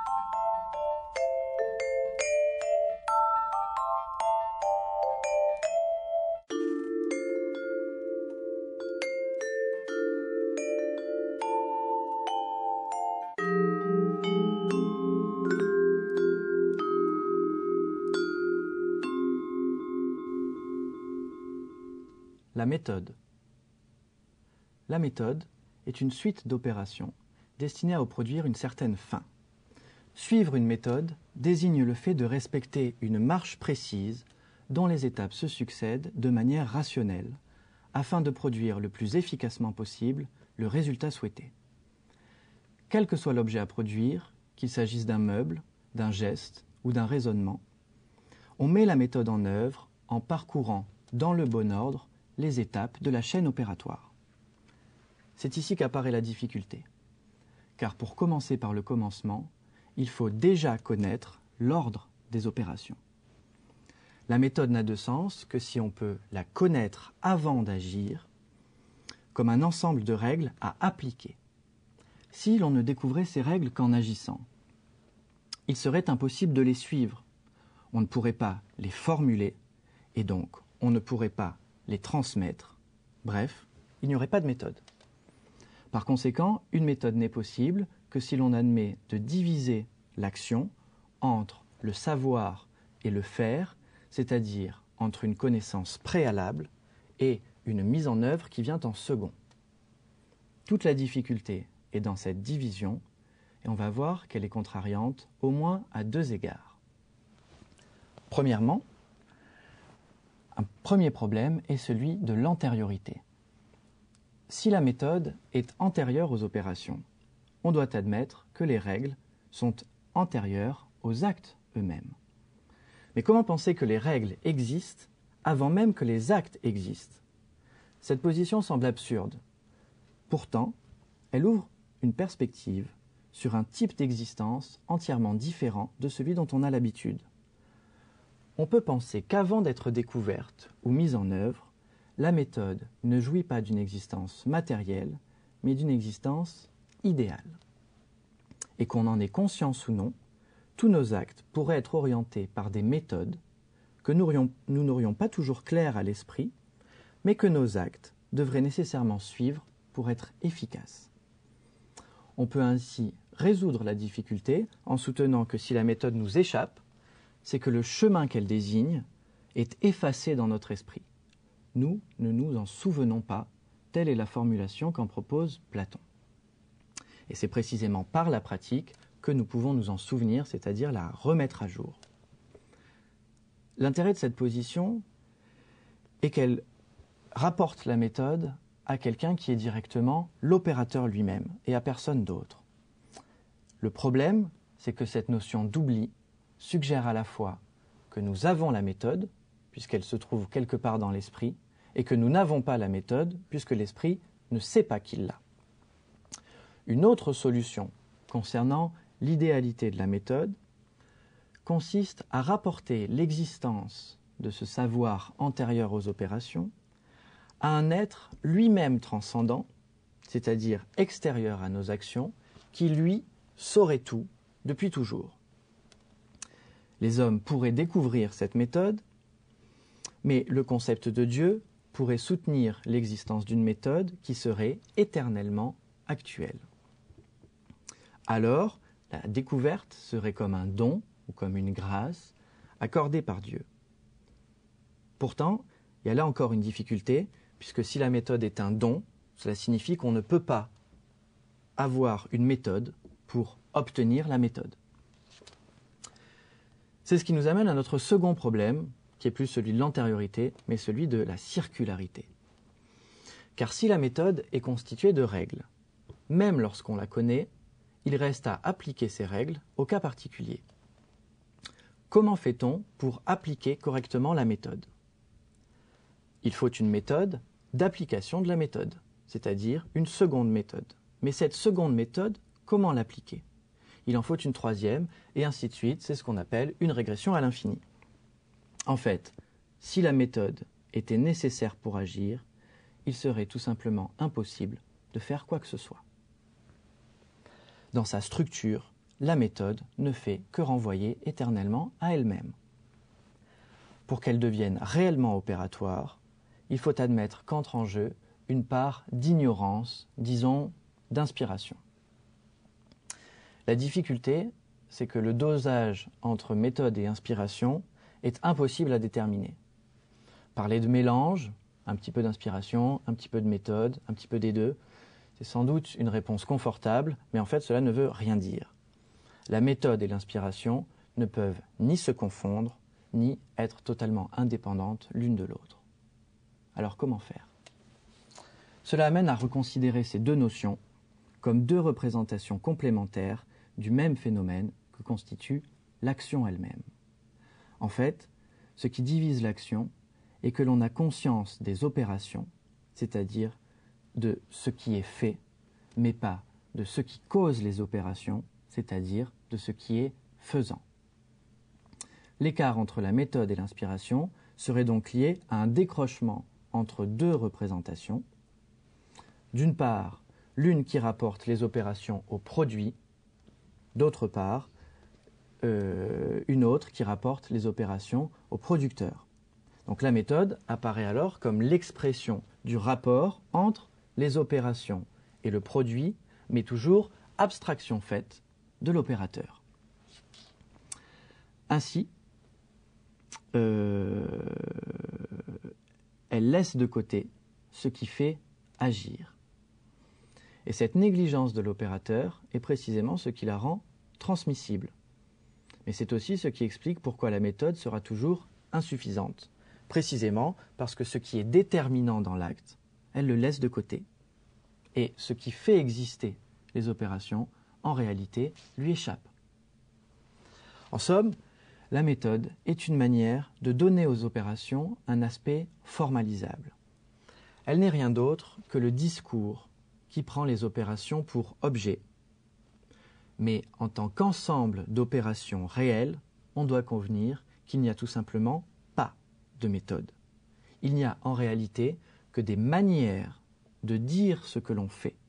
La méthode. La méthode est une suite d'opérations destinées à produire une certaine fin. Suivre une méthode désigne le fait de respecter une marche précise dont les étapes se succèdent de manière rationnelle afin de produire le plus efficacement possible le résultat souhaité. Quel que soit l'objet à produire, qu'il s'agisse d'un meuble, d'un geste ou d'un raisonnement, on met la méthode en œuvre en parcourant dans le bon ordre les étapes de la chaîne opératoire. C'est ici qu'apparaît la difficulté, car pour commencer par le commencement, il faut déjà connaître l'ordre des opérations. La méthode n'a de sens que si on peut la connaître avant d'agir, comme un ensemble de règles à appliquer. Si l'on ne découvrait ces règles qu'en agissant, il serait impossible de les suivre. On ne pourrait pas les formuler, et donc on ne pourrait pas les transmettre. Bref, il n'y aurait pas de méthode. Par conséquent, une méthode n'est possible que si l'on admet de diviser l'action entre le savoir et le faire, c'est-à-dire entre une connaissance préalable et une mise en œuvre qui vient en second. Toute la difficulté est dans cette division, et on va voir qu'elle est contrariante au moins à deux égards. Premièrement, un premier problème est celui de l'antériorité. Si la méthode est antérieure aux opérations, on doit admettre que les règles sont antérieures aux actes eux-mêmes. Mais comment penser que les règles existent avant même que les actes existent? Cette position semble absurde. Pourtant, elle ouvre une perspective sur un type d'existence entièrement différent de celui dont on a l'habitude. On peut penser qu'avant d'être découverte ou mise en œuvre, la méthode ne jouit pas d'une existence matérielle, mais d'une existence idéale. Et qu'on en ait conscience ou non, tous nos actes pourraient être orientés par des méthodes que nous n'aurions pas toujours claires à l'esprit, mais que nos actes devraient nécessairement suivre pour être efficaces. On peut ainsi résoudre la difficulté en soutenant que si la méthode nous échappe, c'est que le chemin qu'elle désigne est effacé dans notre esprit. Nous ne nous en souvenons pas, telle est la formulation qu'en propose Platon. Et c'est précisément par la pratique que nous pouvons nous en souvenir, c'est-à-dire la remettre à jour. L'intérêt de cette position est qu'elle rapporte la méthode à quelqu'un qui est directement l'opérateur lui-même et à personne d'autre. Le problème, c'est que cette notion d'oubli suggère à la fois que nous avons la méthode, puisqu'elle se trouve quelque part dans l'esprit, et que nous n'avons pas la méthode, puisque l'esprit ne sait pas qu'il l'a. Une autre solution concernant l'idéalité de la méthode consiste à rapporter l'existence de ce savoir antérieur aux opérations à un être lui-même transcendant, c'est-à-dire extérieur à nos actions, qui lui saurait tout depuis toujours. Les hommes pourraient découvrir cette méthode, mais le concept de Dieu pourrait soutenir l'existence d'une méthode qui serait éternellement actuelle. Alors, la découverte serait comme un don ou comme une grâce accordée par Dieu. Pourtant, il y a là encore une difficulté, puisque si la méthode est un don, cela signifie qu'on ne peut pas avoir une méthode pour obtenir la méthode. C'est ce qui nous amène à notre second problème, qui est plus celui de l'antériorité, mais celui de la circularité. Car si la méthode est constituée de règles, même lorsqu'on la connaît, il reste à appliquer ces règles au cas particulier. Comment fait-on pour appliquer correctement la méthode? Il faut une méthode d'application de la méthode, c'est-à-dire une seconde méthode. Mais cette seconde méthode, comment l'appliquer? Il en faut une troisième, et ainsi de suite, c'est ce qu'on appelle une régression à l'infini. En fait, si la méthode était nécessaire pour agir, il serait tout simplement impossible de faire quoi que ce soit. Dans sa structure, la méthode ne fait que renvoyer éternellement à elle-même. Pour qu'elle devienne réellement opératoire, il faut admettre qu'entre en jeu une part d'ignorance, disons d'inspiration. La difficulté, c'est que le dosage entre méthode et inspiration est impossible à déterminer. Parler de mélange, un petit peu d'inspiration, un petit peu de méthode, un petit peu des deux, c'est sans doute une réponse confortable, mais en fait cela ne veut rien dire. La méthode et l'inspiration ne peuvent ni se confondre, ni être totalement indépendantes l'une de l'autre. Alors comment faire? Cela amène à reconsidérer ces deux notions comme deux représentations complémentaires du même phénomène que constitue l'action elle-même. En fait, ce qui divise l'action est que l'on a conscience des opérations, c'est-à-dire de ce qui est fait, mais pas de ce qui cause les opérations, c'est-à-dire de ce qui est faisant. L'écart entre la méthode et l'inspiration serait donc lié à un décrochement entre deux représentations. D'une part, l'une qui rapporte les opérations au produit, d'autre part, une autre qui rapporte les opérations au producteur. Donc la méthode apparaît alors comme l'expression du rapport entre les opérations et le produit, mais toujours abstraction faite de l'opérateur. Ainsi, elle laisse de côté ce qui fait agir. Et cette négligence de l'opérateur est précisément ce qui la rend transmissible. Mais c'est aussi ce qui explique pourquoi la méthode sera toujours insuffisante, précisément parce que ce qui est déterminant dans l'acte, elle le laisse de côté. Et ce qui fait exister les opérations, en réalité, lui échappe. En somme, la méthode est une manière de donner aux opérations un aspect formalisable. Elle n'est rien d'autre que le discours qui prend les opérations pour objet. Mais en tant qu'ensemble d'opérations réelles, on doit convenir qu'il n'y a tout simplement pas de méthode. Il n'y a en réalité que des manières de dire ce que l'on fait.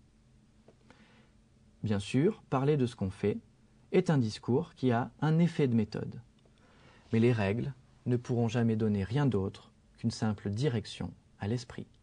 Bien sûr, parler de ce qu'on fait est un discours qui a un effet de méthode. Mais les règles ne pourront jamais donner rien d'autre qu'une simple direction à l'esprit.